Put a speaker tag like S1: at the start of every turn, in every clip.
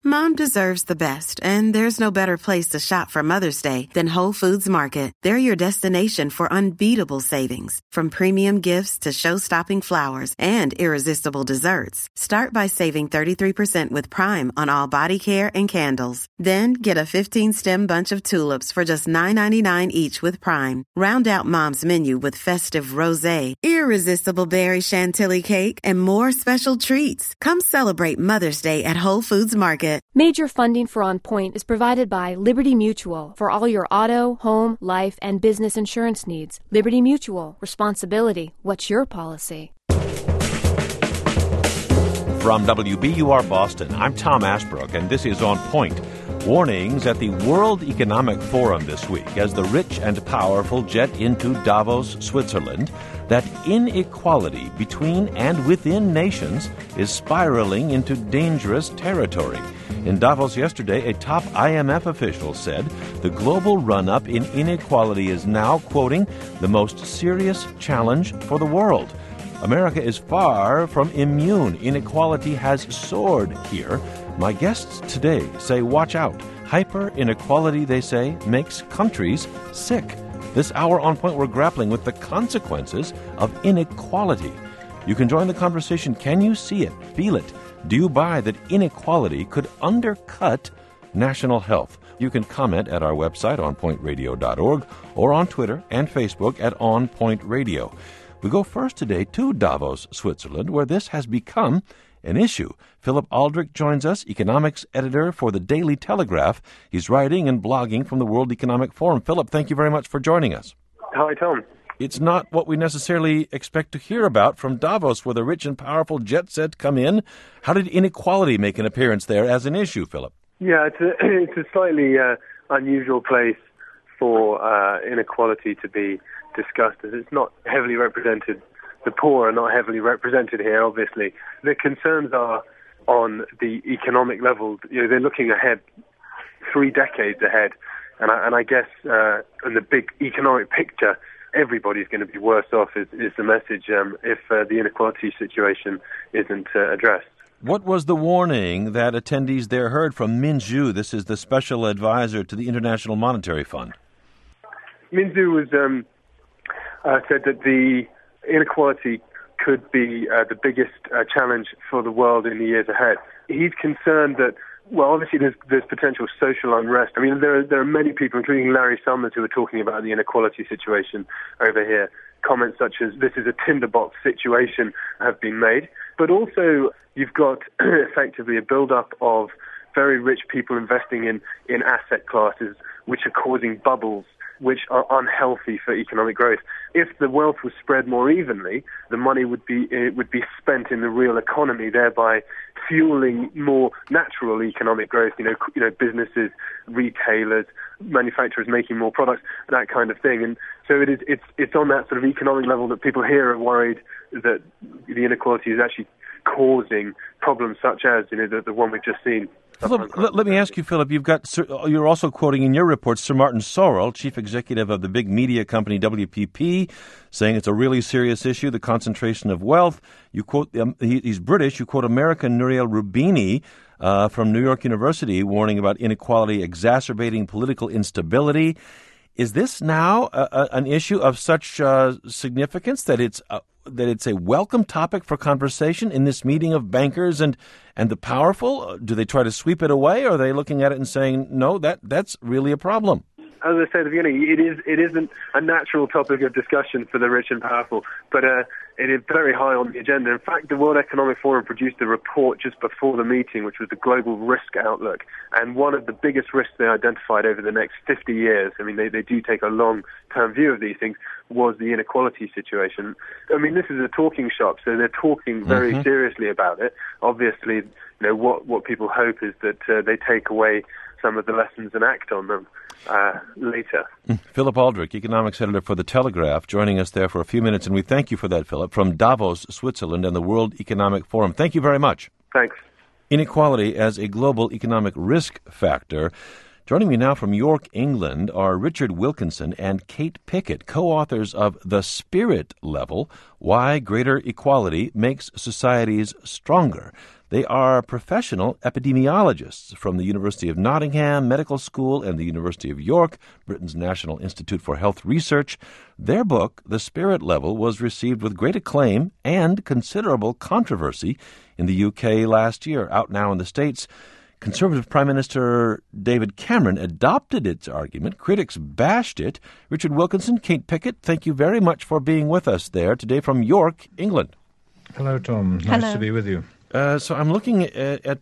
S1: Mom deserves the best, and there's no better place to shop for Mother's Day than Whole Foods Market. They're your destination for unbeatable savings, from premium gifts to show-stopping flowers and irresistible desserts. Start by saving 33% with Prime on all body care and candles. Then get a 15-stem bunch of tulips for just $9.99 each with Prime. Round out Mom's menu with festive rosé, irresistible berry chantilly cake, and more special treats. Come celebrate Mother's Day at Whole Foods Market.
S2: Major funding for On Point is provided by Liberty Mutual for all your auto, home, life, and business insurance needs. Liberty Mutual. Responsibility. What's your policy?
S3: From WBUR Boston, I'm Tom Ashbrook, and this is On Point. Warnings at the World Economic Forum this week as the rich and powerful jet into Davos, Switzerland, that inequality between and within nations is spiraling into dangerous territory. In Davos yesterday, a top IMF official said the global run-up in inequality is now, quoting, the most serious challenge for the world. America is far from immune. Inequality has soared here. My guests today say watch out. Hyper-inequality, they say, makes countries sick. This hour on Point, we're grappling with the consequences of inequality. You can join the conversation. Can you see it? Feel it? Do you buy that inequality could undercut national health? You can comment at our website, onpointradio.org, or on Twitter and Facebook at onpointradio. We go first today to Davos, Switzerland, where this has become an issue. Philip Aldrich joins us, economics editor for the Daily Telegraph. He's writing and blogging from the World Economic Forum. Philip, thank you very much for joining us.
S4: Hi, Tom.
S3: It's not what we necessarily expect to hear about from Davos, where the rich and powerful jet set come in. How did inequality make an appearance there as an issue, Philip?
S4: Yeah, it's a slightly unusual place for inequality to be discussed, as it's not heavily represented. The poor are not heavily represented here, obviously. The concerns are on the economic level. You know, they're looking ahead 3 decades ahead, and I guess in the big economic picture, everybody's going to be worse off is the message if the inequality situation isn't addressed.
S3: What was the warning that attendees there heard from Min Zhu? This is the special advisor to the International Monetary Fund.
S4: Min Zhu was said that the inequality could be the biggest challenge for the world in the years ahead. He's concerned that, well, obviously there's potential social unrest. I mean, there are many people, including Larry Summers, who are talking about the inequality situation over here. Comments such as, this is a tinderbox situation, have been made. But also, you've got effectively a build-up of very rich people investing in asset classes which are causing bubbles, which are unhealthy for economic growth. If the wealth was spread more evenly, the money would be spent in the real economy, thereby fueling more natural economic growth. You know, businesses, retailers, manufacturers making more products, that kind of thing. And so it's on that sort of economic level that people here are worried that the inequality is actually causing problems such as the one we've just seen.
S3: Philip, let me ask you, Philip, you're also quoting in your report Sir Martin Sorrell, chief executive of the big media company WPP, saying it's a really serious issue, the concentration of wealth. You quote, he's British, you quote American Nouriel Roubini from New York University, warning about inequality exacerbating political instability. Is this now an issue of such significance that it's a welcome topic for conversation in this meeting of bankers and the powerful? Do they try to sweep it away, or are they looking at it and saying, no, that's really a problem?
S4: As I said at the beginning, it isn't a natural topic of discussion for the rich and powerful, but it is very high on the agenda. In fact, the World Economic Forum produced a report just before the meeting, which was the Global Risk Outlook, and one of the biggest risks they identified over the next 50 years, I mean, they do take a long-term view of these things, was the inequality situation. I mean, this is a talking shop, so they're talking very seriously about it. Obviously, what people hope is that they take away some of the lessons and act on them later.
S3: Philip Aldrich, economics editor for The Telegraph, joining us there for a few minutes, and we thank you for that, Philip, from Davos, Switzerland, and the World Economic Forum. Thank you very much.
S4: Thanks.
S3: Inequality as a global economic risk factor. Joining me now from York, England, are Richard Wilkinson and Kate Pickett, co-authors of The Spirit Level, Why Greater Equality Makes Societies Stronger. They are professional epidemiologists from the University of Nottingham Medical School and the University of York, Britain's National Institute for Health Research. Their book, The Spirit Level, was received with great acclaim and considerable controversy in the UK last year. Out now in the States, Conservative Prime Minister David Cameron adopted its argument. Critics bashed it. Richard Wilkinson, Kate Pickett, thank you very much for being with us there today from York, England.
S5: Hello, Tom. Nice to be with you.
S3: So I'm looking at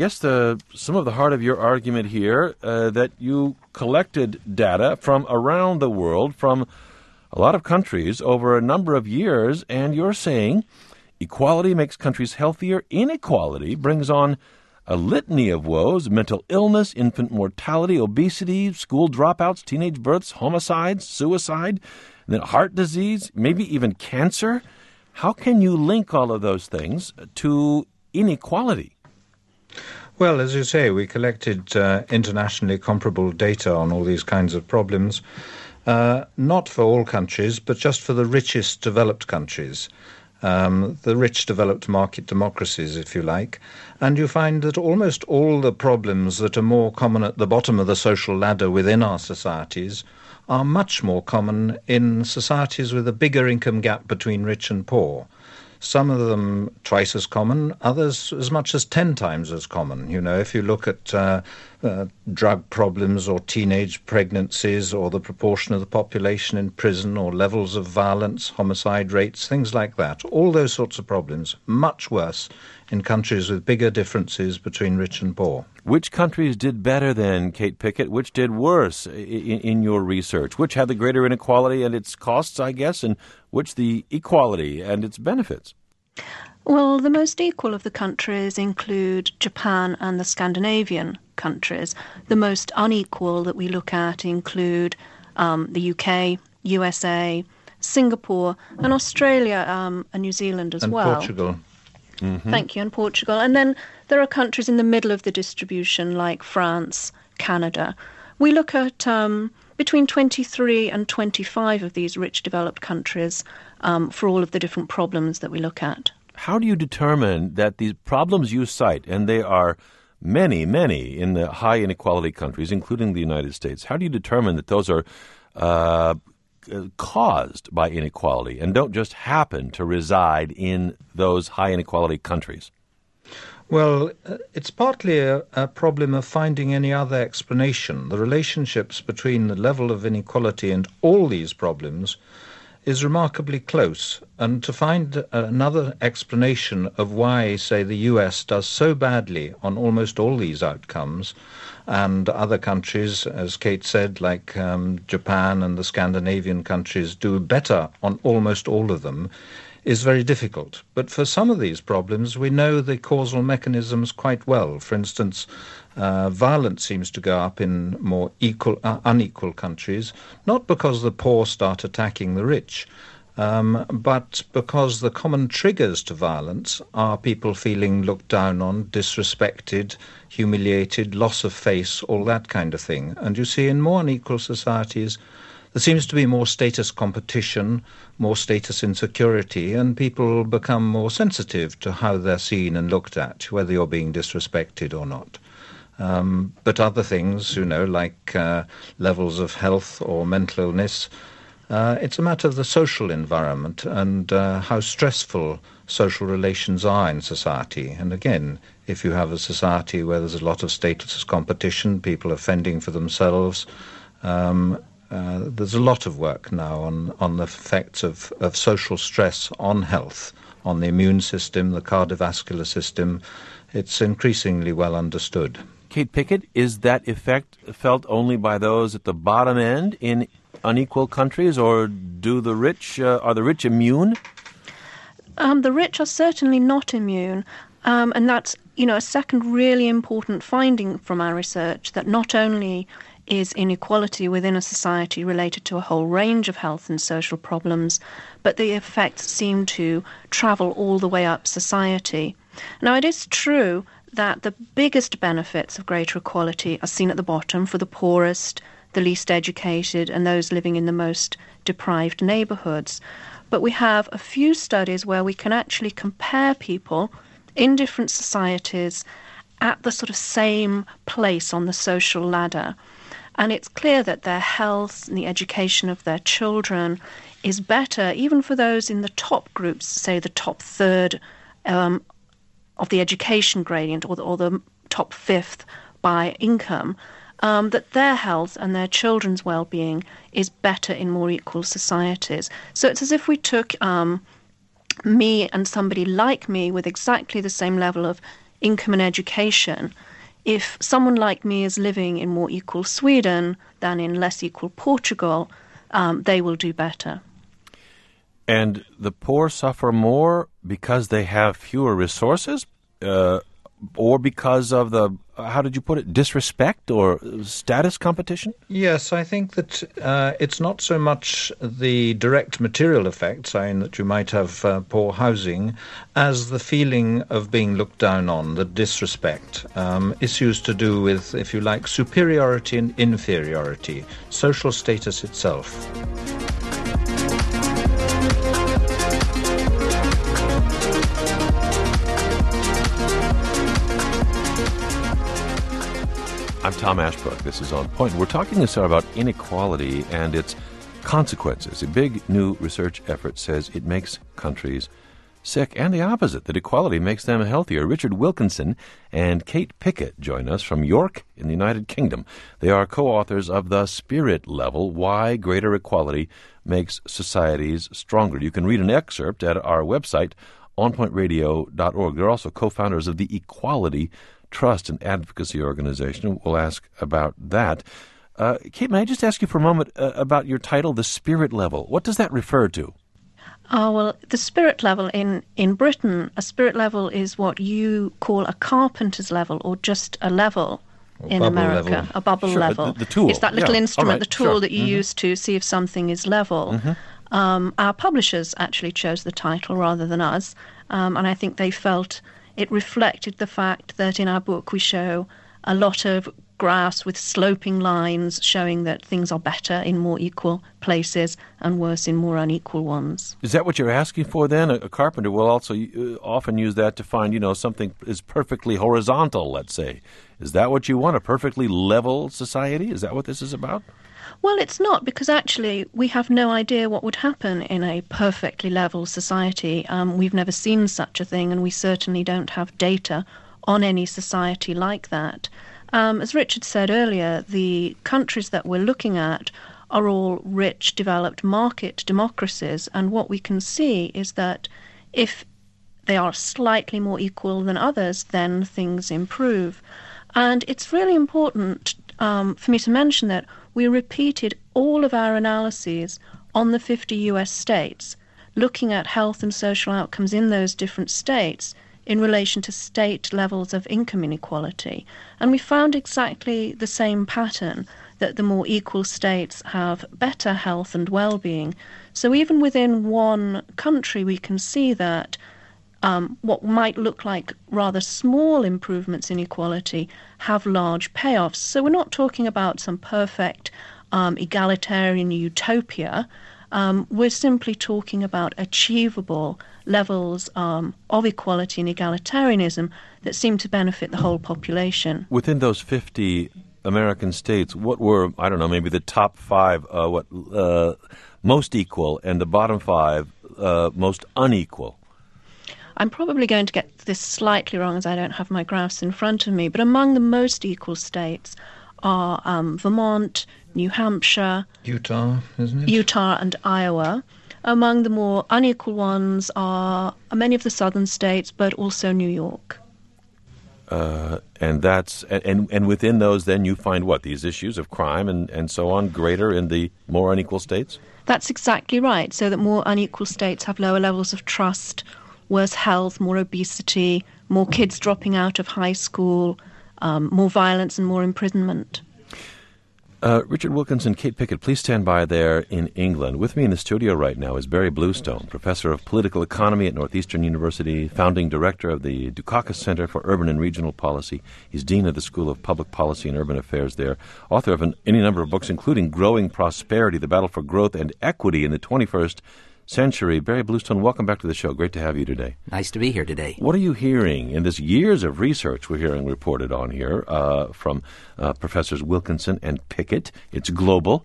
S3: some of the heart of your argument here, that you collected data from around the world, from a lot of countries over a number of years, and you're saying equality makes countries healthier. Inequality brings on a litany of woes: mental illness, infant mortality, obesity, school dropouts, teenage births, homicides, suicide, and then heart disease, maybe even cancer. How can you link all of those things to inequality?
S5: Well, as you say, we collected internationally comparable data on all these kinds of problems, not for all countries, but just for the richest developed countries, the rich developed market democracies, if you like. And you find that almost all the problems that are more common at the bottom of the social ladder within our societies are much more common in societies with a bigger income gap between rich and poor. Some of them twice as common, others as much as 10 times as common. You know, if you look at drug problems or teenage pregnancies or the proportion of the population in prison or levels of violence, homicide rates, things like that, all those sorts of problems, much worse in countries with bigger differences between rich and poor.
S3: Which countries did better than, Kate Pickett? Which did worse in your research? Which had the greater inequality and its costs, I guess, and which the equality and its benefits?
S6: Well, the most equal of the countries include Japan and the Scandinavian countries. The most unequal that we look at include the UK, USA, Singapore, and Australia and New Zealand as well.
S5: And Portugal.
S6: Mm-hmm. Thank you, and Portugal. And then there are countries in the middle of the distribution like France, Canada. We look at between 23 and 25 of these rich developed countries for all of the different problems that we look at.
S3: How do you determine that these problems you cite, and they are many, many in the high inequality countries, including the United States, how do you determine that those are caused by inequality and don't just happen to reside in those high inequality countries?
S5: Well, it's partly a problem of finding any other explanation. The relationships between the level of inequality and all these problems is remarkably close. And to find another explanation of why, say, the US does so badly on almost all these outcomes, and other countries, as Kate said, like Japan and the Scandinavian countries, do better on almost all of them, is very difficult. But for some of these problems, we know the causal mechanisms quite well. For instance, violence seems to go up in more unequal countries, not because the poor start attacking the rich, but because the common triggers to violence are people feeling looked down on, disrespected, humiliated, loss of face, all that kind of thing. And you see in more unequal societies, there seems to be more status competition, more status insecurity, and people become more sensitive to how they're seen and looked at, whether you're being disrespected or not. But other things, like levels of health or mental illness, it's a matter of the social environment and how stressful social relations are in society. And again, if you have a society where there's a lot of status competition, people are fending for themselves, there's a lot of work now on the effects of social stress on health, on the immune system, the cardiovascular system. It's increasingly well understood.
S3: Kate Pickett, is that effect felt only by those at the bottom end in unequal countries, or are the rich immune?
S6: The rich are certainly not immune, and that's a second really important finding from our research, that not only is inequality within a society related to a whole range of health and social problems, but the effects seem to travel all the way up society. Now, it is true that the biggest benefits of greater equality are seen at the bottom for the poorest, the least educated, and those living in the most deprived neighbourhoods. But we have a few studies where we can actually compare people in different societies at the sort of same place on the social ladder. And it's clear that their health and the education of their children is better, even for those in the top groups, say the top third of the education gradient, or the top fifth by income, that their health and their children's well-being is better in more equal societies. So it's as if we took me and somebody like me with exactly the same level of income and education. If someone like me is living in more equal Sweden than in less equal Portugal, they will do better.
S3: And the poor suffer more because they have fewer resources, or because of the, how did you put it, disrespect or status competition?
S5: Yes, I think that it's not so much the direct material effect, saying that you might have poor housing, as the feeling of being looked down on, the disrespect. Issues to do with, if you like, superiority and inferiority, social status itself.
S3: I'm Tom Ashbrook. This is On Point. We're talking this hour about inequality and its consequences. A big new research effort says it makes countries sick, and the opposite, that equality makes them healthier. Richard Wilkinson and Kate Pickett join us from York in the United Kingdom. They are co-authors of The Spirit Level, Why Greater Equality Makes Societies Stronger. You can read an excerpt at our website, onpointradio.org. They're also co-founders of the Equality Trust and Advocacy Organization. We'll ask about that. Kate, may I just ask you for a moment about your title, The Spirit Level? What does that refer to?
S6: Well, the spirit level in Britain, a spirit level is what you call a carpenter's level, or just a level in America,
S5: level.
S6: A bubble
S3: Sure,
S6: level.
S3: the tool.
S6: It's that little instrument,
S3: right,
S6: the tool
S3: sure.
S6: that you use to see if something is level. Our publishers actually chose the title rather than us, and I think they felt it reflected the fact that in our book we show a lot of graphs with sloping lines showing that things are better in more equal places and worse in more unequal ones.
S3: Is that what you're asking for then? A carpenter will also often use that to find, something is perfectly horizontal, let's say. Is that what you want, a perfectly level society? Is that what this is about?
S6: Well, it's not, because actually we have no idea what would happen in a perfectly level society. We've never seen such a thing, and we certainly don't have data on any society like that. As Richard said earlier, the countries that we're looking at are all rich, developed market democracies, and what we can see is that if they are slightly more equal than others, then things improve. And it's really important for me to mention that we repeated all of our analyses on the 50 US states, looking at health and social outcomes in those different states in relation to state levels of income inequality. And we found exactly the same pattern, that the more equal states have better health and well-being. So even within one country, we can see that what might look like rather small improvements in equality have large payoffs. So we're not talking about some perfect egalitarian utopia. We're simply talking about achievable levels of equality and egalitarianism that seem to benefit the whole population.
S3: Within those 50 American states, what were, I don't know, maybe the top five most equal and the bottom five most unequal?
S6: I'm probably going to get this slightly wrong as I don't have my graphs in front of me, but among the most equal states are Vermont, New Hampshire,
S5: Utah, isn't it?
S6: Utah and Iowa. Among the more unequal ones are many of the southern states, but also New York.
S3: And that's and within those, then you find what, these issues of crime and so on greater in the more unequal states?
S6: That's exactly right. So that more unequal states have lower levels of trust, worse health, more obesity, more kids dropping out of high school, more violence and more imprisonment.
S3: Richard Wilkinson, Kate Pickett, please stand by there in England. With me in the studio right now is Barry Bluestone, professor of political economy at Northeastern University, founding director of the Dukakis Center for Urban and Regional Policy. He's dean of the School of Public Policy and Urban Affairs there, author of any number of books, including Growing Prosperity, The Battle for Growth and Equity in the 21st century. Barry Bluestone, welcome back to the show. Great to have you today.
S7: Nice to be here today.
S3: What are you hearing in this years of research we're hearing reported on here from Professors Wilkinson and Pickett? It's global.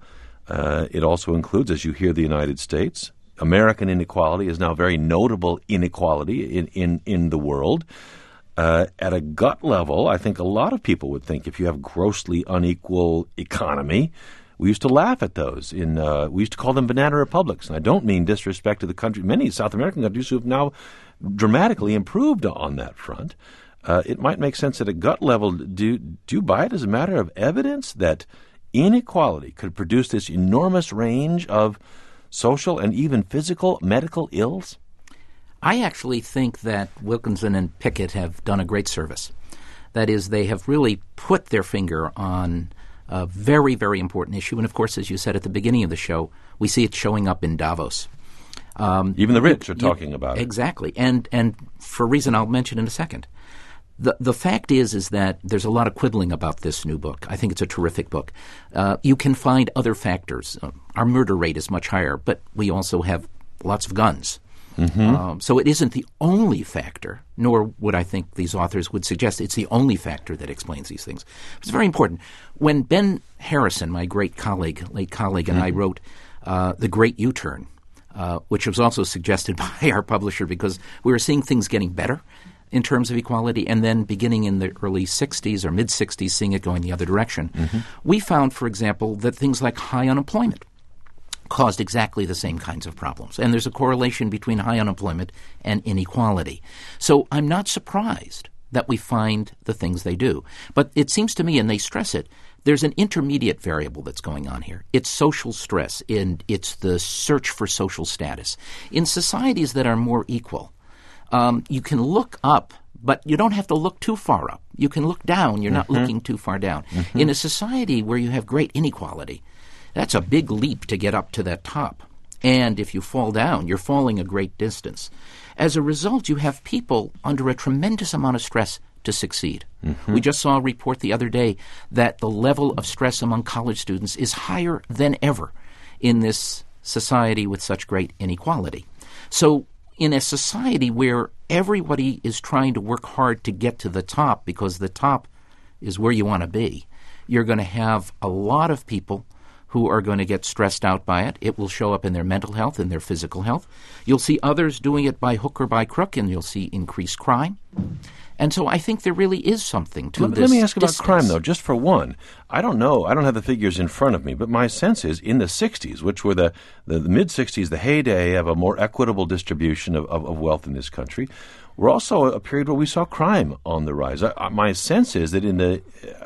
S3: It also includes, as you hear, the United States. American inequality is now very notable inequality in the world. At a gut level, I think a lot of people would think if you have grossly unequal economy, we used to laugh at those. We used to call them banana republics. And I don't mean disrespect to the country. Many South American countries who have now dramatically improved on that front. It might make sense at a gut level. Do you buy it as a matter of evidence that inequality could produce this enormous range of social and even physical medical ills?
S7: I actually think that Wilkinson and Pickett have done a great service. That is, they have really put their finger on a very, very important issue. And, of course, as you said at the beginning of the show, we see it showing up in Davos.
S3: Even the rich are talking about it.
S7: Exactly. And for a reason I'll mention in a second. The fact is that there's a lot of quibbling about this new book. I think it's a terrific book. You can find other factors. Our murder rate is much higher, but we also have lots of guns. Mm-hmm. So it isn't the only factor, nor would I think these authors would suggest it's the only factor that explains these things. It's very important. When Ben Harrison, my late colleague, and I wrote The Great U-Turn, which was also suggested by our publisher because we were seeing things getting better in terms of equality, and then beginning in the early 60s or mid-60s, seeing it going the other direction, we found, for example, that things like high unemployment caused exactly the same kinds of problems. And there's a correlation between high unemployment and inequality. So I'm not surprised that we find the things they do. But it seems to me, and they stress it, there's an intermediate variable that's going on here. It's social stress, and it's the search for social status. In societies that are more equal, you can look up, but you don't have to look too far up. You can look down. You're not looking too far down. In a society where you have great inequality, that's a big leap to get up to that top. And if you fall down, you're falling a great distance. As a result, you have people under a tremendous amount of stress to succeed. We just saw a report the other day that the level of stress among college students is higher than ever in this society with such great inequality. So in a society where everybody is trying to work hard to get to the top because the top is where you want to be, you're going to have a lot of people who are going to get stressed out by it. It will show up in their mental health and their physical health. You'll see others doing it by hook or by crook, and you'll see increased crime. And so I think there really is something to this.
S3: Let me ask about
S7: distance.
S3: crime, though, just for one. I don't know. I don't have the figures in front of me, but my sense is in the 60s, which were the mid-60s, the heyday of a more equitable distribution of wealth in this country, we're also a period where we saw crime on the rise. My sense is that in the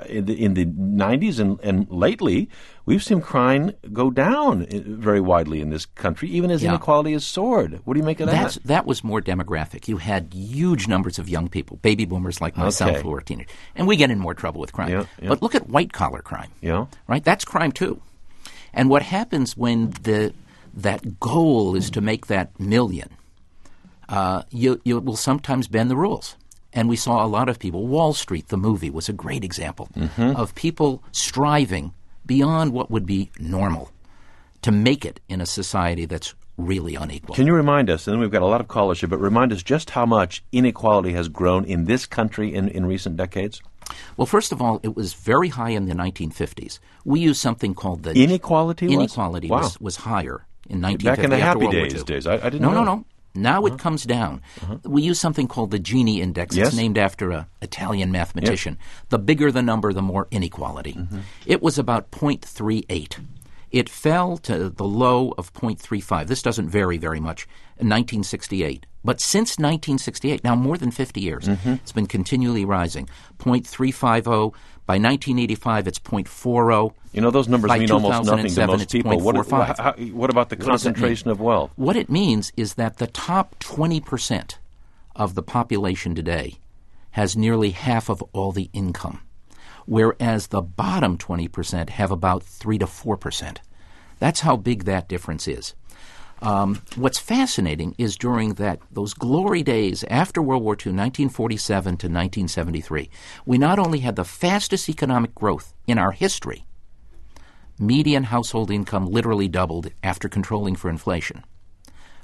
S3: 90s and lately, we've seen crime go down very widely in this country, even as inequality has soared. What do you make of that?
S7: That was more demographic. You had huge numbers of young people, baby boomers like myself, who were teenagers. And we get in more trouble with crime. But look at white-collar crime. Right? That's crime, too. And what happens when that goal is to make that million, you will sometimes bend the rules. And we saw a lot of people. Wall Street, the movie, was a great example of people striving beyond what would be normal to make it in a society that's really unequal.
S3: Can you remind us, and we've got a lot of callers here, but remind us just how much inequality has grown in this country in recent decades?
S7: Well, first of all, it was very high in the 1950s. We used something called the...
S3: Inequality
S7: was higher in 1950.
S3: Back in the
S7: after
S3: Happy
S7: World War II.
S3: days. I didn't know.
S7: No. Now it comes down. We use something called the Gini index.
S3: Yes.
S7: It's named after an Italian mathematician. The bigger the number, the more inequality. It was about 0.38. It fell to the low of 0.35. This doesn't vary very much in 1968. But since 1968, now more than 50 years, it's been continually rising. 0.350. By 1985, it's 0.40.
S3: You know, those numbers mean almost nothing to most people. What about the
S7: What
S3: concentration of wealth?
S7: What it means is that the top 20% of the population today has nearly half of all the income, whereas the bottom 20% have about 3 to 4%. That's how big that difference is. What's fascinating is during those glory days after World War II, 1947 to 1973, we not only had the fastest economic growth in our history, median household income literally doubled after controlling for inflation,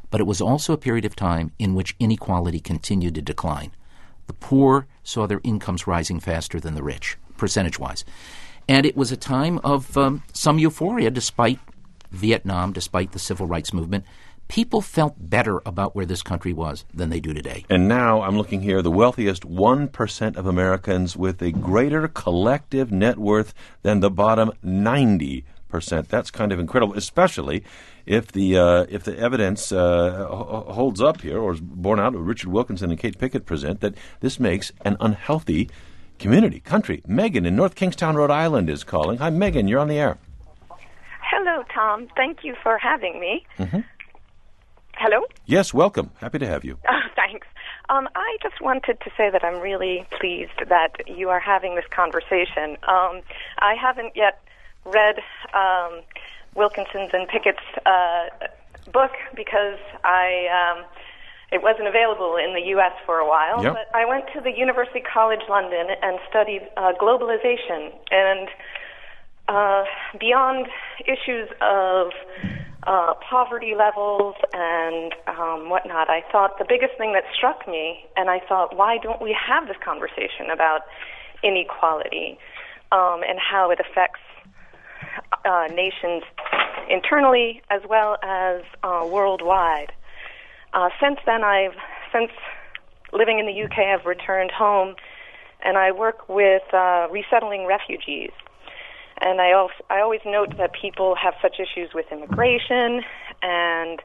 S7: but it was also a period of time in which inequality continued to decline. The poor saw their incomes rising faster than the rich, percentage-wise. And it was a time of some euphoria despite Vietnam, despite the civil rights movement. People felt better about where this country was than they do today.
S3: And now I'm looking here, the wealthiest 1% of Americans with a greater collective net worth than the bottom 90%. That's kind of incredible, especially if the evidence holds up here, or is borne out, Richard Wilkinson and Kate Pickett present, that this makes an unhealthy country. Megan in North Kingstown, Rhode Island is calling. Hi, Megan, you're on the air.
S8: Hello, Tom. Thank you for having me.
S3: Mm-hmm.
S8: Hello?
S3: Yes, welcome. Happy to have you.
S8: Thanks. I just wanted to say that I'm really pleased that you are having this conversation. I haven't yet read Wilkinson's and Pickett's book because it wasn't available in the U.S. for a while.
S3: Yep.
S8: But I went to the University College London and studied globalization. And beyond issues of poverty levels and whatnot, I thought the biggest thing that struck me, and I thought, why don't we have this conversation about inequality and how it affects nations internally as well as worldwide. Since then, since living in the UK, I've returned home, and I work with resettling refugees. And I always note that people have such issues with immigration, and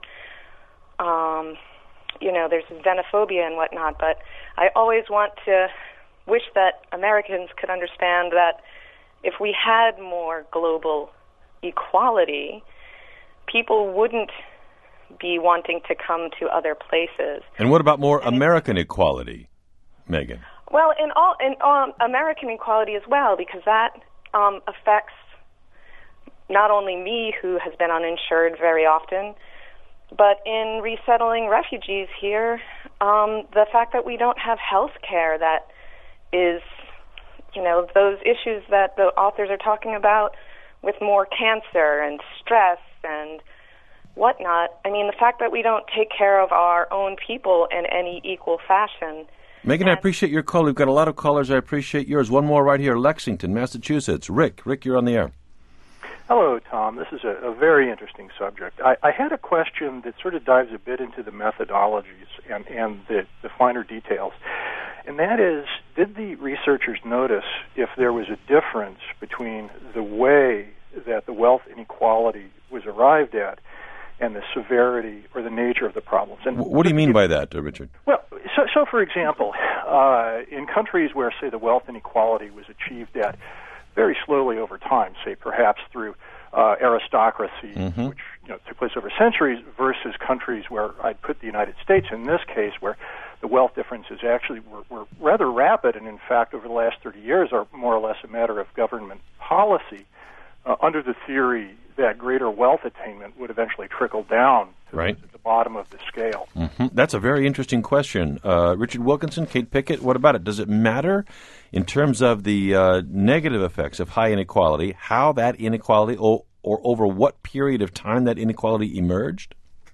S8: there's xenophobia and whatnot. But I always want to wish that Americans could understand that if we had more global equality, people wouldn't be wanting to come to other places.
S3: And what about more American equality, Megan?
S8: Well, in American equality as well, because that affects not only me, who has been uninsured very often, but in resettling refugees here, the fact that we don't have health care that is, those issues that the authors are talking about with more cancer and stress and whatnot. I mean, the fact that we don't take care of our own people in any equal fashion.
S3: Megan, I appreciate your call. We've got a lot of callers. I appreciate yours. One more right here, Lexington, Massachusetts. Rick, you're on the air.
S9: Hello, Tom. This is a very interesting subject. I had a question that sort of dives a bit into the methodologies and the finer details. And that is, did the researchers notice if there was a difference between the way that the wealth inequality was arrived at and the severity or the nature of the problems? And
S3: what do you mean by that, Richard?
S9: Well, so for example, in countries where, say, the wealth inequality was achieved at very slowly over time, say perhaps through aristocracy, which took place over centuries, versus countries where I'd put the United States in this case, where the wealth differences actually were rather rapid, and in fact over the last 30 years are more or less a matter of government policy, under the theory that greater wealth attainment would eventually trickle down to those at the bottom of the scale.
S3: That's a very interesting question. Richard Wilkinson, Kate Pickett, what about it? Does it matter in terms of the negative effects of high inequality, how that inequality or over what period of time that inequality emerged?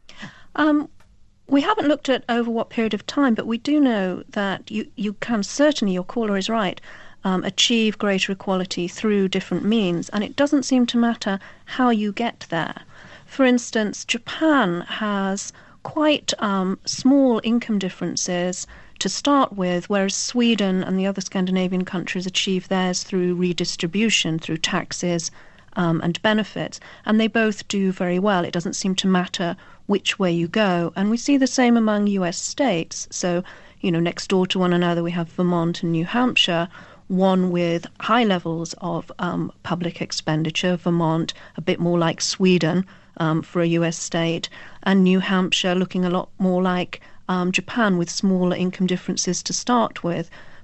S6: We haven't looked at over what period of time, but we do know that you can certainly, your caller is right, achieve greater equality through different means, and it doesn't seem to matter how you get there. For instance, Japan has quite small income differences to start with, whereas Sweden and the other Scandinavian countries achieve theirs through redistribution, through taxes and benefits, and they both do very well. It doesn't seem to matter which way you go. And we see the same among US states. So, next door to one another we have Vermont and New Hampshire, one with high levels of public expenditure, Vermont a bit more like Sweden for a US state, and New Hampshire looking a lot more like Japan with smaller income differences to start with.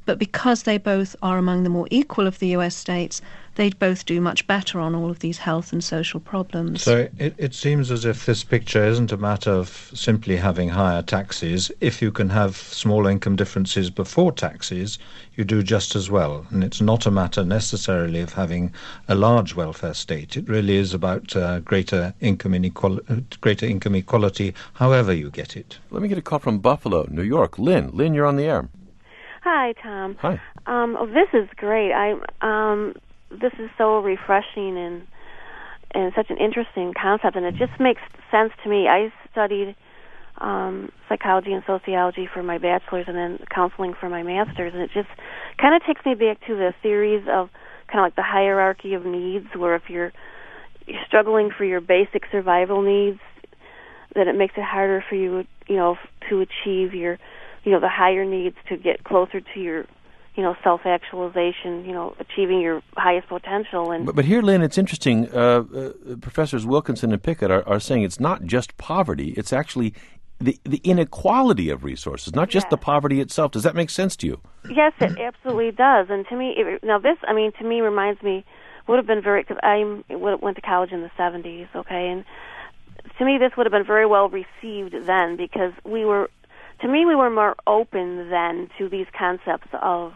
S6: But because they both are among the more equal of the US states, they both do much better on all of these health and social problems.
S5: So it seems as if this picture isn't a matter of simply having higher taxes. If you can have small income differences before taxes, you do just as well. And it's not a matter necessarily of having a large welfare state. It really is about greater income equality, however you get it.
S3: Let me get a call from Buffalo, New York. Lynn, you're on the air.
S10: Hi, Tom.
S3: Hi.
S10: This is great. This is so refreshing and such an interesting concept, and it just makes sense to me. I studied psychology and sociology for my bachelor's and then counseling for my master's, and it just kind of takes me back to the theories of kind of like the hierarchy of needs, where if you're struggling for your basic survival needs, then it makes it harder for you, to achieve your, the higher needs to get closer to your, self-actualization, achieving your highest potential. And
S3: But here, Lynn, it's interesting. Professors Wilkinson and Pickett are saying it's not just poverty, it's actually the inequality of resources, not just the poverty itself. Does that make sense to you?
S10: Yes, it absolutely does. And to me, to me reminds me, would have been very, because I went to college in the 70s, okay, and to me this would have been very well received then, because we were more open then to these concepts of,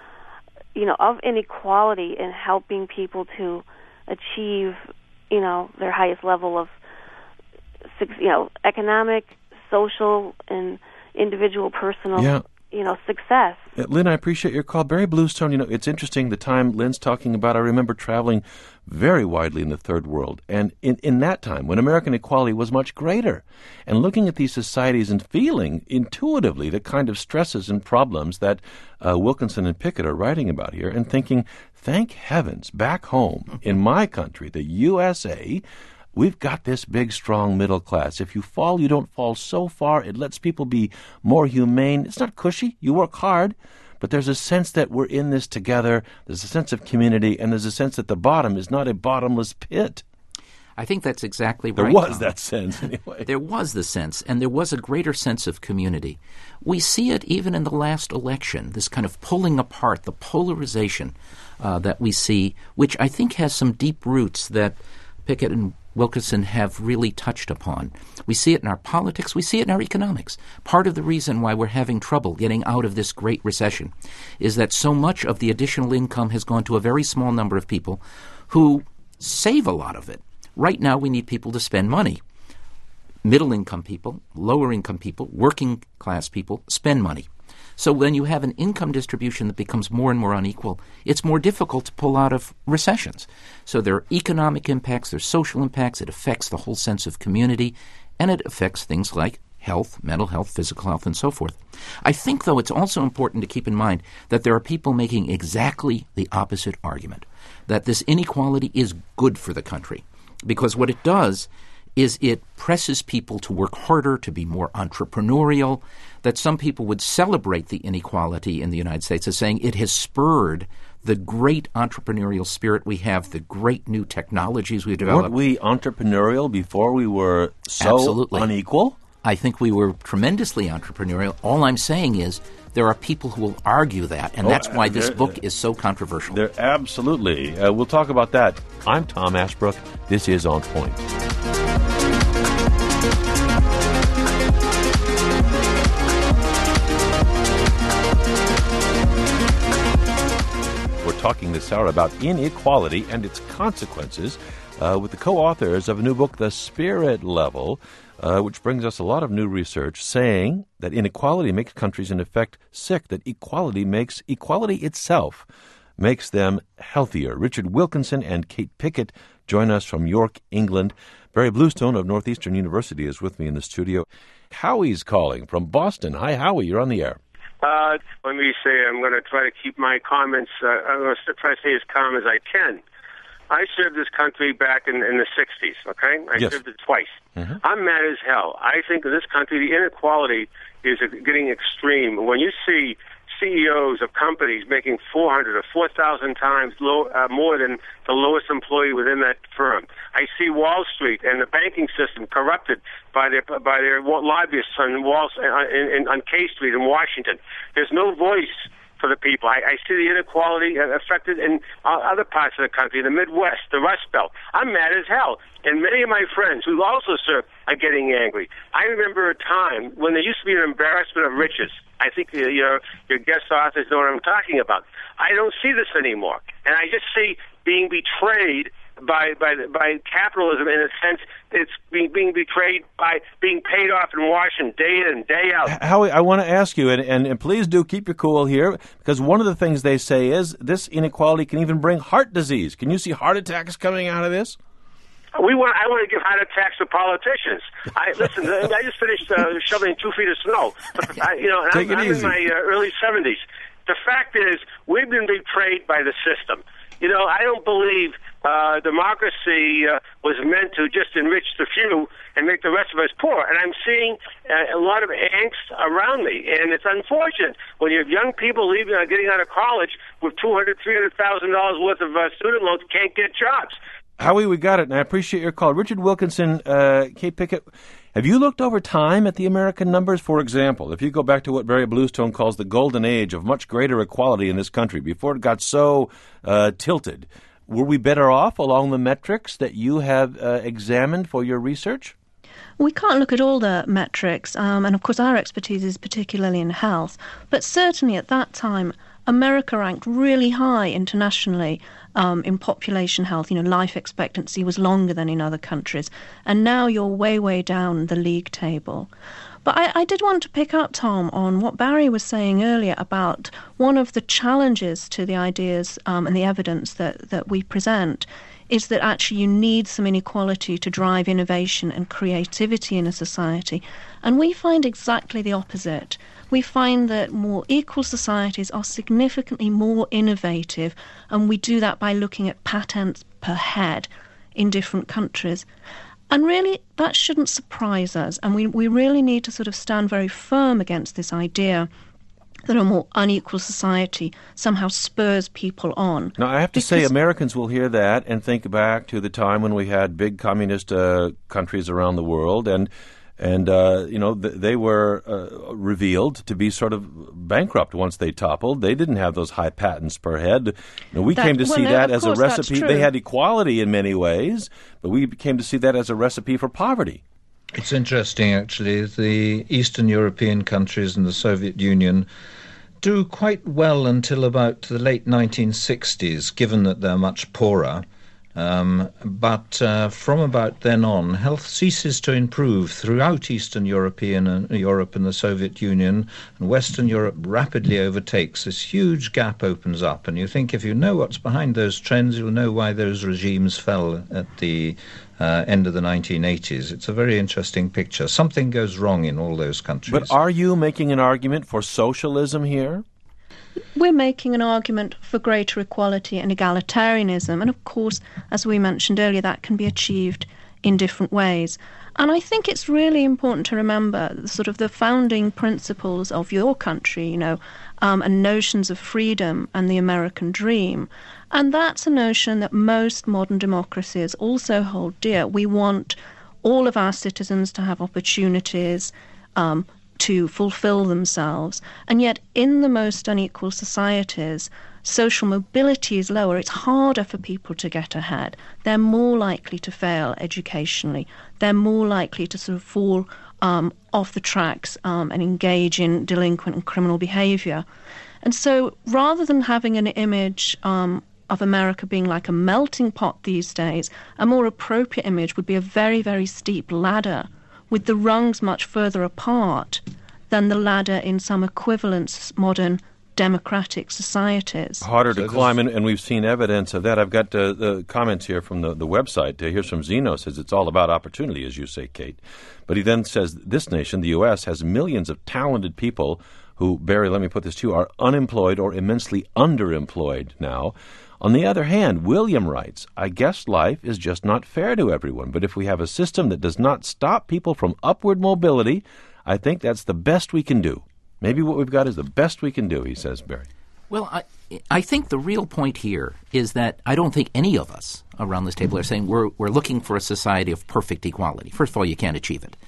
S10: of inequality and helping people to achieve, their highest level of, economic, social, and individual, personal, success.
S3: Lynn, I appreciate your call. Barry Bluestone, it's interesting the time Lynn's talking about. I remember traveling very widely in the Third World, and in that time, when American equality was much greater, and looking at these societies and feeling intuitively the kind of stresses and problems that Wilkinson and Pickett are writing about here, and thinking, thank heavens, back home in my country, the USA, we've got this big, strong middle class. If you fall, you don't fall so far. It lets people be more humane. It's not cushy. You work hard. But there's a sense that we're in this together. There's a sense of community. And there's a sense that the bottom is not a bottomless pit.
S7: I think that's exactly right.
S3: There was that sense, anyway.
S7: There was the sense, and there was a greater sense of community. We see it even in the last election, this kind of pulling apart, the polarization that we see, which I think has some deep roots that Pickett and Wilkinson have really touched upon. We see it in our politics. We see it in our economics. Part of the reason why we're having trouble getting out of this great recession is that so much of the additional income has gone to a very small number of people who save a lot of it. Right now, we need people to spend money. Middle-income people, lower-income people, working-class people spend money. So when you have an income distribution that becomes more and more unequal, it's more difficult to pull out of recessions. So there are economic impacts, there are social impacts, it affects the whole sense of community, and it affects things like health, mental health, physical health, and so forth. I think, though, it's also important to keep in mind that there are people making exactly the opposite argument, that this inequality is good for the country, because what it does is it presses people to work harder, to be more entrepreneurial, that some people would celebrate the inequality in the United States as saying it has spurred the great entrepreneurial spirit we have, the great new technologies we've developed.
S3: Weren't we entrepreneurial before we were so
S7: Absolutely.
S3: Unequal?
S7: I think we were tremendously entrepreneurial. All I'm saying is there are people who will argue that, and that's why this book is so controversial.
S3: Absolutely. We'll talk about that. I'm Tom Ashbrook. This is On Point. Talking this hour about inequality and its consequences with the co-authors of a new book, The Spirit Level, which brings us a lot of new research saying that inequality makes countries, in effect, sick, that equality itself makes them healthier. Richard Wilkinson and Kate Pickett join us from York, England. Barry Bluestone of Northeastern University is with me in the studio. Howie's calling from Boston. Hi, Howie. You're on the air.
S11: Let me say I'm going to try to keep my comments, I'm going to try to stay as calm as I can. I served this country back in the 60s, okay? I served it twice. Mm-hmm. I'm mad as hell. I think in this country the inequality is getting extreme. When you see CEOs of companies making 400 or 4,000 times more than the lowest employee within that firm. I see Wall Street and the banking system corrupted by their lobbyists on K Street in Washington. There's no voice for the people. I see the inequality affected in other parts of the country, the Midwest, the Rust Belt. I'm mad as hell. And many of my friends who also serve are getting angry. I remember a time when there used to be an embarrassment of riches. I think your guest authors know what I'm talking about. I don't see this anymore. And I just see being betrayed by capitalism in a sense. It's being betrayed by being paid off in Washington day in and day out.
S3: Howie, I want to ask you, and please do keep your cool here, because one of the things they say is this inequality can even bring heart disease. Can you see heart attacks coming out of this?
S11: I want to give heart attacks to politicians. Listen, I just finished shoveling 2 feet of snow. I'm in my early 70s. The fact is, we've been betrayed by the system. I don't believe democracy was meant to just enrich the few and make the rest of us poor. And I'm seeing a lot of angst around me, and it's unfortunate when you have young people leaving, getting out of college with $200,000, $300,000 worth of student loans, can't get jobs.
S3: Howie, we got it, and I appreciate your call. Richard Wilkinson, Kate Pickett, have you looked over time at the American numbers? For example, if you go back to what Barry Bluestone calls the golden age of much greater equality in this country, before it got so tilted, were we better off along the metrics that you have examined for your research?
S6: We can't look at all the metrics, and of course our expertise is particularly in health, but certainly at that time, America ranked really high internationally in population health. Life expectancy was longer than in other countries, and now you're way, way down the league table. But I did want to pick up, Tom, on what Barry was saying earlier about one of the challenges to the ideas and the evidence that we present is that actually you need some inequality to drive innovation and creativity in a society. And we find exactly the opposite. We find that more equal societies are significantly more innovative, and we do that by looking at patents per head in different countries. And really, that shouldn't surprise us, and we really need to sort of stand very firm against this idea that a more unequal society somehow spurs people on.
S3: Now, I have to say, Americans will hear that and think back to the time when we had big communist countries around the world, and they were revealed to be sort of bankrupt once they toppled. They didn't have those high patents per head. We came to see that as a recipe. They had equality in many ways, but we came to see that as a recipe for poverty.
S5: It's interesting, actually. The Eastern European countries and the Soviet Union do quite well until about the late 1960s, given that they're much poorer. But from about then on, health ceases to improve throughout Eastern Europe and the Soviet Union, and Western Europe rapidly overtakes. This huge gap opens up, and you think if you know what's behind those trends, you'll know why those regimes fell at the end of the 1980s. It's a very interesting picture. Something goes wrong in all those countries.
S3: But are you making an argument for socialism here?
S6: We're making an argument for greater equality and egalitarianism, and of course, as we mentioned earlier, that can be achieved in different ways. And I think it's really important to remember sort of the founding principles of your country, and notions of freedom and the American dream. And that's a notion that most modern democracies also hold dear. We want all of our citizens to have opportunities to fulfill themselves. And yet, in the most unequal societies, social mobility is lower. It's harder for people to get ahead. They're more likely to fail educationally. They're more likely to sort of fall off the tracks and engage in delinquent and criminal behavior. And so, rather than having an image of America being like a melting pot these days, a more appropriate image would be a very, very steep ladder with the rungs much further apart than the ladder in some equivalent modern democratic societies.
S3: Harder to climb, and we've seen evidence of that. I've got the comments here from the website. Here's from Zeno, says it's all about opportunity, as you say, Kate. But he then says this nation, the U.S., has millions of talented people who, Barry, let me put this to you, are unemployed or immensely underemployed now. On the other hand, William writes, I guess life is just not fair to everyone, but if we have a system that does not stop people from upward mobility, I think that's the best we can do. Maybe what we've got is the best we can do, he says, Barry.
S7: Well, I think the real point here is that I don't think any of us around this table are saying we're looking for a society of perfect equality. First of all, you can't achieve it.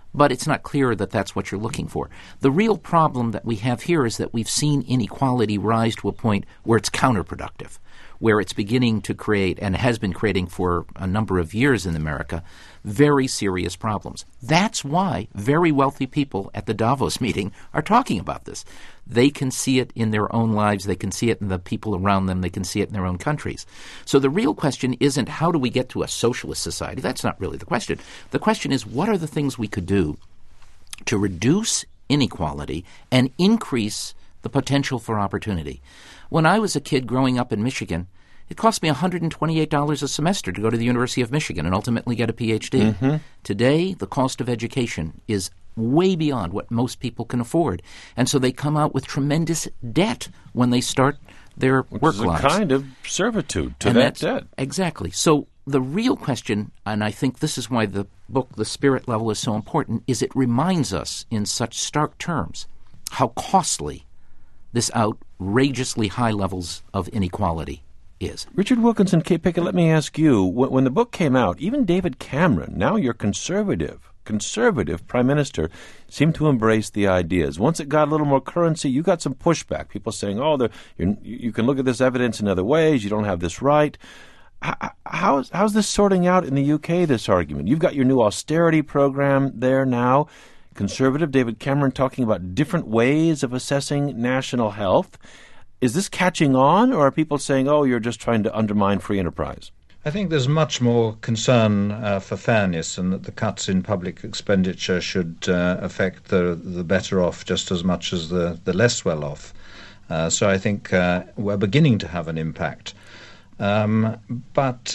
S7: but it's not clear that that's what you're looking for. The real problem that we have here is that we've seen inequality rise to a point where it's counterproductive, where it's beginning to create, and has been creating for a number of years in America, very serious problems. That's why very wealthy people at the Davos meeting are talking about this. They can see it in their own lives. They can see it in the people around them. They can see it in their own countries. So the real question isn't how do we get to a socialist society. That's not really the question. The question is what are the things we could do to reduce inequality and increase the potential for opportunity. When I was a kid growing up in Michigan, it cost me $128 a semester to go to the University of Michigan and ultimately get a PhD.
S3: Mm-hmm.
S7: Today, the cost of education is way beyond what most people can afford. And so they come out with tremendous debt when they start their work lives.
S3: It's a kind of servitude to that debt.
S7: Exactly. So the real question, and I think this is why the book, The Spirit Level, is so important, is it reminds us in such stark terms how costly this outrageously high levels of inequality is.
S3: Richard Wilkinson, Kate Pickett, let me ask you, when the book came out, even David Cameron, now your conservative Prime Minister, seemed to embrace the ideas. Once it got a little more currency, you got some pushback. People saying, you can look at this evidence in other ways, you don't have this right. How's this sorting out in the UK, this argument? You've got your new austerity program there now. Conservative David Cameron talking about different ways of assessing national health. Is this catching on, or are people saying, you're just trying to undermine free enterprise?
S5: I think there's much more concern for fairness, and that the cuts in public expenditure should affect the better off just as much as the less well off. So I think we're beginning to have an impact. But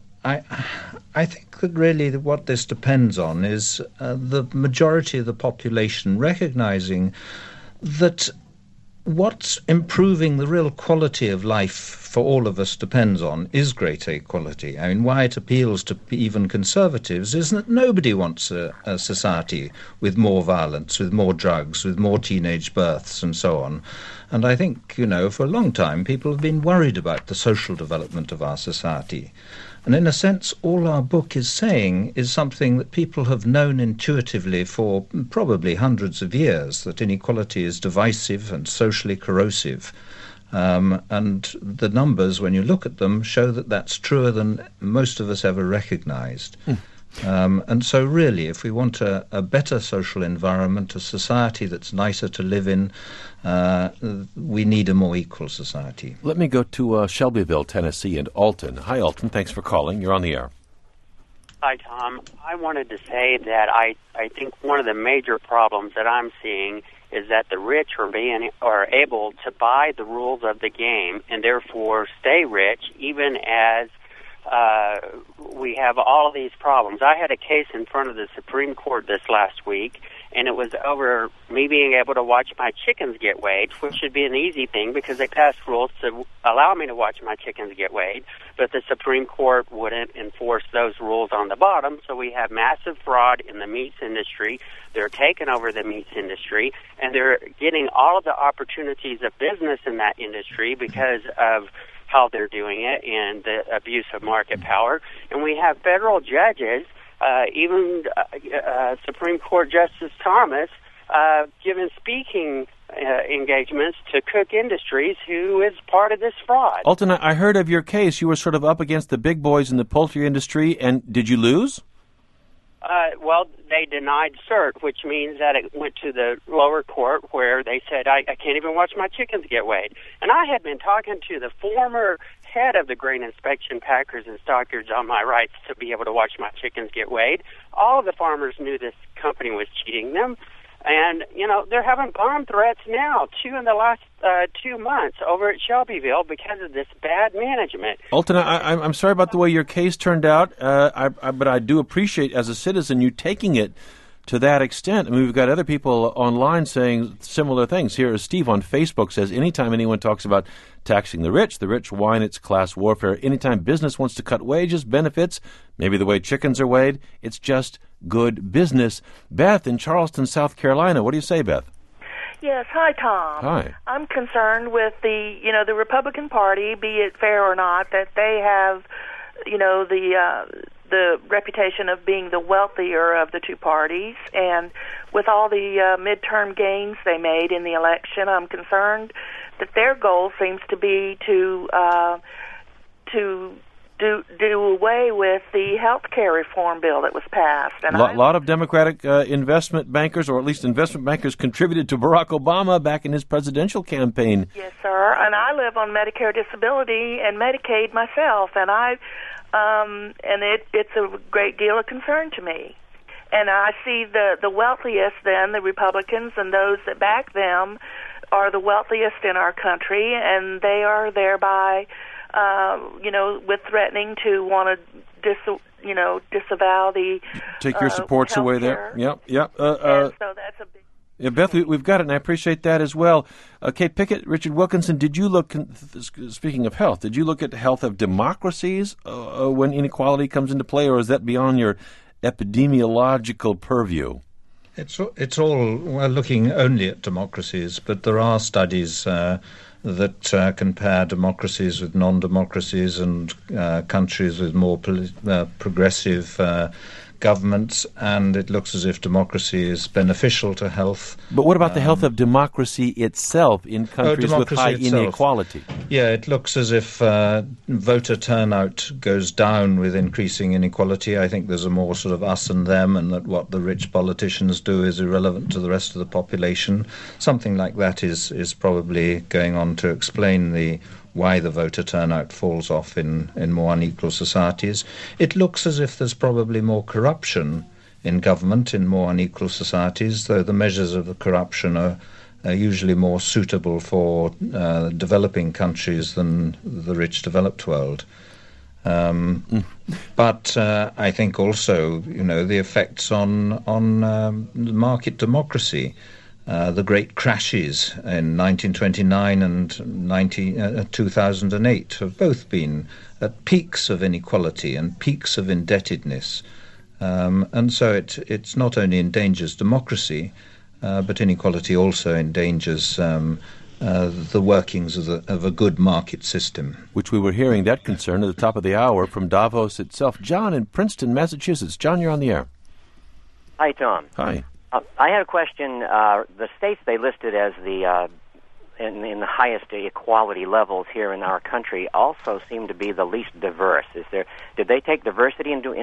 S5: I think that really what this depends on is the majority of the population recognizing that what's improving the real quality of life for all of us depends on is greater equality. I mean, why it appeals to even conservatives is that nobody wants a society with more violence, with more drugs, with more teenage births and so on. And I think, for a long time people have been worried about the social development of our society. And in a sense, all our book is saying is something that people have known intuitively for probably hundreds of years, that inequality is divisive and socially corrosive. And the numbers, when you look at them, show that that's truer than most of us ever recognized. And so really, if we want a better social environment, a society that's nicer to live in, we need a more equal society.
S3: Let me go to Shelbyville, Tennessee, and Alton. Hi, Alton. Thanks for calling. You're on the air.
S12: Hi, Tom. I wanted to say that I think one of the major problems that I'm seeing is that the rich are able to buy the rules of the game and therefore stay rich, even as we have all of these problems. I had a case in front of the Supreme Court this last week, and it was over me being able to watch my chickens get weighed, which should be an easy thing because they passed rules to allow me to watch my chickens get weighed, but the Supreme Court wouldn't enforce those rules on the bottom, so we have massive fraud in the meats industry. They're taking over the meats industry, and they're getting all of the opportunities of business in that industry because of how they're doing it and the abuse of market power. And we have federal judges, even Supreme Court Justice Thomas, given speaking engagements to Cook Industries, who is part of this fraud.
S3: Alton, I heard of your case. You were sort of up against the big boys in the poultry industry, and did you lose?
S12: Well, they denied cert, which means that it went to the lower court where they said, I can't even watch my chickens get weighed. And I had been talking to the former head of the grain inspection packers and stockyards on my rights to be able to watch my chickens get weighed. All of the farmers knew this company was cheating them. And, they're having bomb threats now, 2 in the last 2 months over at Shelbyville because of this bad management.
S3: Alton, I'm sorry about the way your case turned out, but I do appreciate, as a citizen, you taking it to that extent. I mean, we've got other people online saying similar things. Here is Steve on Facebook says, anytime anyone talks about taxing the rich whine it's class warfare. Anytime business wants to cut wages, benefits, maybe the way chickens are weighed, it's just good business. Beth in Charleston, South Carolina. What do you say, Beth?
S13: Yes. Hi, Tom.
S3: Hi.
S13: I'm concerned with the Republican Party, be it fair or not, that they have, the the reputation of being the wealthier of the two parties, and with all the midterm gains they made in the election, I'm concerned that their goal seems to be to do away with the health care reform bill that was passed. And
S3: a lot of Democratic investment bankers, or at least investment bankers, contributed to Barack Obama back in his presidential campaign.
S13: Yes, sir. And I live on Medicare disability and Medicaid myself, and it's a great deal of concern to me. And I see the wealthiest, then, the Republicans and those that back them, are the wealthiest in our country, and they are thereby with threatening to want to disavow the
S3: take your supports away there. Yep.
S13: So that's a big.
S3: Yeah, Beth, we've got it, and I appreciate that as well. Kate Pickett, Richard Wilkinson, did you look? Speaking of health, did you look at the health of democracies when inequality comes into play, or is that beyond your epidemiological purview?
S5: It's all looking only at democracies, but there are studies that compare democracies with non-democracies and countries with more progressive governments, and it looks as if democracy is beneficial to health.
S3: But what about the health of democracy itself in countries with high inequality?
S5: Yeah, it looks as if voter turnout goes down with increasing inequality. I think there's a more sort of us and them, and that what the rich politicians do is irrelevant to the rest of the population. Something like that is probably going on to explain why the voter turnout falls off in more unequal societies. It looks as if there's probably more corruption in government in more unequal societies, though the measures of the corruption are usually more suitable for developing countries than the rich developed world. But I think also, the effects on market democracy. The great crashes in 1929 and 2008 have both been at peaks of inequality and peaks of indebtedness. And so it's not only endangers democracy, but inequality also endangers the workings of a good market system.
S3: Which we were hearing that concern at the top of the hour from Davos itself. John in Princeton, Massachusetts. John, you're on the air.
S14: Hi, Tom.
S3: Hi.
S14: I had a question. The states they listed as the in the highest equality levels here in our country also seem to be the least diverse. Did they take diversity into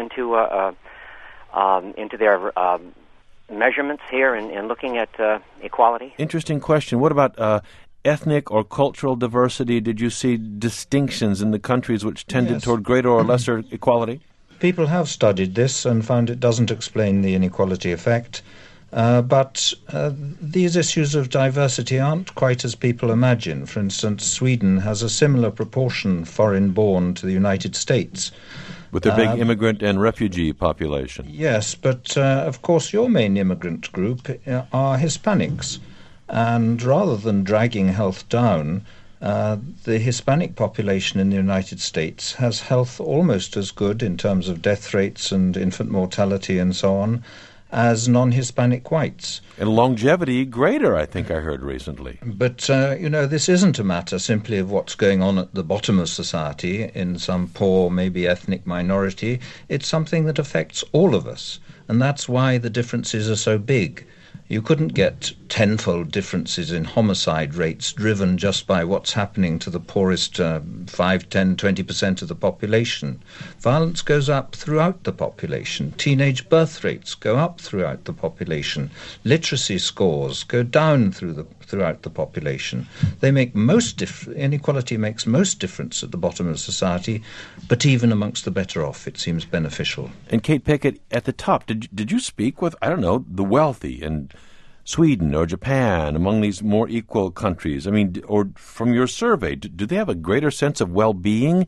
S14: their measurements here in looking at equality?
S3: Interesting question. What about ethnic or cultural diversity? Did you see distinctions in the countries which tended toward greater or lesser equality?
S5: People have studied this and found it doesn't explain the inequality effect. But these issues of diversity aren't quite as people imagine. For instance, Sweden has a similar proportion foreign-born to the United States.
S3: With their big immigrant and refugee population.
S5: Yes, but of course your main immigrant group are Hispanics. And rather than dragging health down, the Hispanic population in the United States has health almost as good in terms of death rates and infant mortality and so on as non-Hispanic whites.
S3: And longevity greater, I think I heard recently.
S5: But, this isn't a matter simply of what's going on at the bottom of society in some poor, maybe ethnic minority. It's something that affects all of us, and that's why the differences are so big. You couldn't get tenfold differences in homicide rates driven just by what's happening to the poorest 5, 10, 20% of the population. Violence goes up throughout the population. Teenage birth rates go up throughout the population. Literacy scores go down throughout the population. They make inequality makes most difference at the bottom of society, but even amongst the better off, it seems beneficial.
S3: And Kate Pickett, at the top, did you speak with, the wealthy and Sweden or Japan, among these more equal countries? I mean, or from your survey, do they have a greater sense of well-being,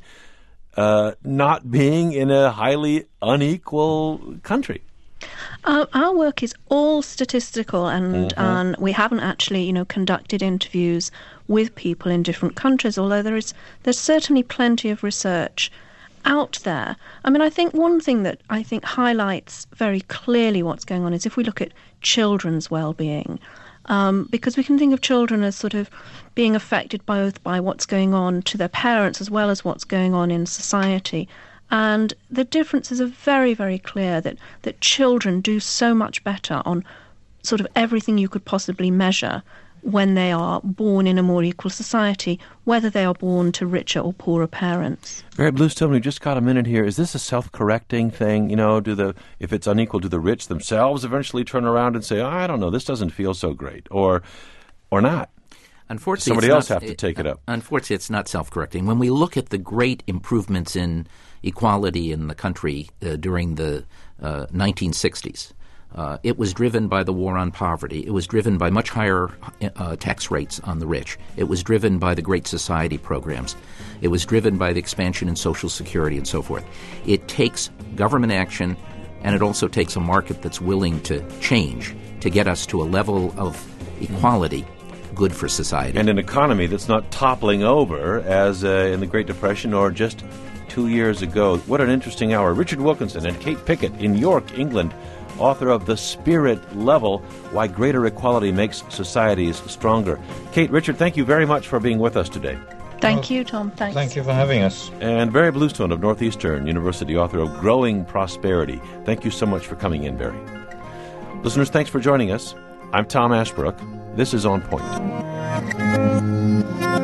S3: not being in a highly unequal country?
S6: Our work is all statistical, and we haven't actually, conducted interviews with people in different countries, although there's certainly plenty of research out there. I mean, I think one thing that I think highlights very clearly what's going on is if we look at children's well-being, because we can think of children as sort of being affected both by what's going on to their parents as well as what's going on in society. And the differences are very, very clear, that children do so much better on sort of everything you could possibly measure when they are born in a more equal society, whether they are born to richer or poorer parents.
S3: Barry Bluestone, we just got a minute here. Is this a self-correcting thing? You know, if it's unequal, do the rich themselves eventually turn around and say, I don't know, this doesn't feel so great, or not?
S7: Unfortunately,
S3: somebody else have to take it up.
S7: Unfortunately, it's not self-correcting. When we look at the great improvements in equality in the country during the 1960s, it was driven by the war on poverty. It was driven by much higher tax rates on the rich. It was driven by the Great Society programs. It was driven by the expansion in Social Security and so forth. It takes government action, and it also takes a market that's willing to change to get us to a level of equality good for society.
S3: And an economy that's not toppling over as in the Great Depression or just 2 years ago. What an interesting hour. Richard Wilkinson and Kate Pickett in York, England, author of The Spirit Level, Why Greater Equality Makes Societies Stronger. Kate, Richard, thank you very much for being with us today.
S6: Thank you, Tom. Thanks.
S5: Thank you for having us.
S3: And Barry Bluestone of Northeastern University, author of Growing Prosperity. Thank you so much for coming in, Barry. Listeners, thanks for joining us. I'm Tom Ashbrook. This is On Point.